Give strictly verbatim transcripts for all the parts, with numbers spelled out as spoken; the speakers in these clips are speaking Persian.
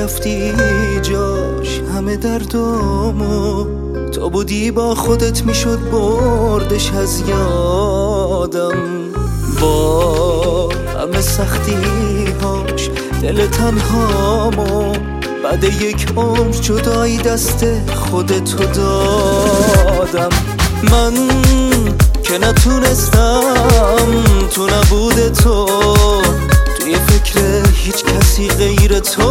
نمیرفتی جاش همه دردامو، تو بودی با خودت میشد بردش از یادم. با همه سختی هاش دل تنهامو، بعد یک عمر جدایی دست خودتو دادم. من که نتونستم تو نبود تو توی فکر هیچ کسی غیر تو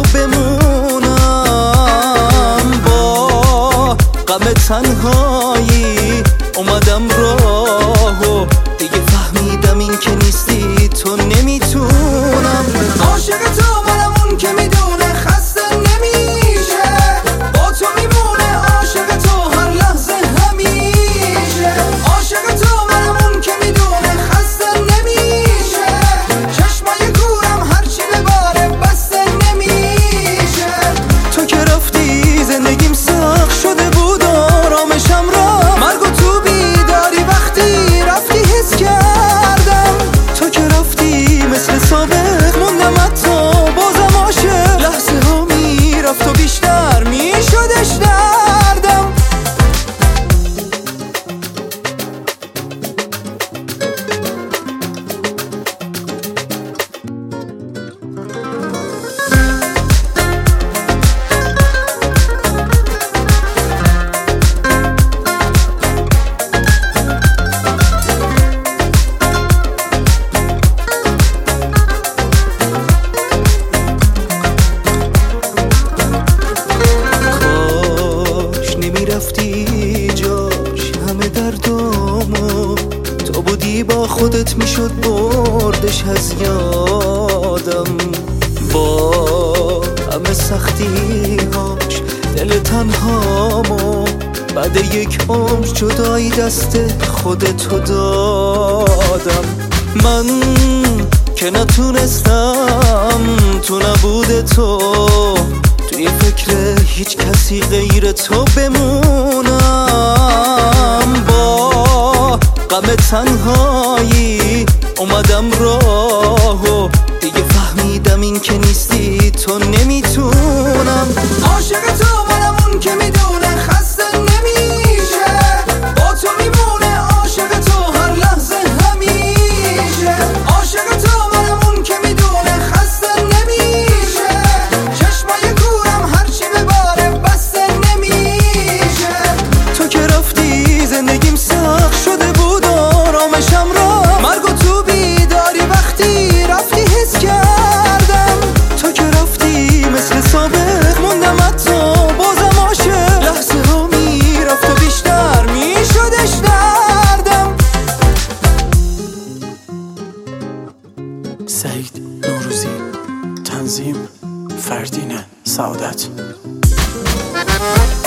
بمونم. با غم تنهایی اومدم راهو، دیگه فهمیدم این که نیستی تو نمیتونم. عاشق تو منم اون که میدونه خسته نمیشه، با تو میمونه عاشق تو هر لحظه همیشه. عاشق تو منم اون که میدونه خسته نمیشه، چشمای گورم هرچی بباره بسته نمیشه. تو که رفتی زندگیم سخت شده بود آرامشم را، مرگ و تو بیداری وقتی رفتی حس کردم. تو که رفتی مثل سابق موندم حتی بازم عاشق، لحظه ها میرفت و بیشتر میشدش دردم. رفتی جاش همه دردامو، تو بودی با خودت میشد بردش از یادم. با همه سختی هاش دل تنهامو، بعد یک عمر جدایی دست خودتو دادم. من که نتونستم تو نبود تو توی فکر هیچ کسی غیر تو بمونم. با غم تنهایی اومدم راهو، دیگه فهمیدم این که نیستی تو نمیتونم. عاشق تو منم اون که میدونه خسته نمیشه، با تو میمونه عاشق تو هر لحظه همیشه. عاشق تو منم اون که میدونه خسته نمیشه، چشمای گورم هرچی بباره بسته نمیشه. تو که رفتی زندگیم سخت شده بود آرامشم را، مرگ و تو بیداری وقتی رفتی حس کردم. تو که رفتی مثل سابق موندم حتی بازم عاشق، لحظه ها میرفت و بیشتر میشدش دردم. سعید نوروزی، تنظیم فردین سعادت.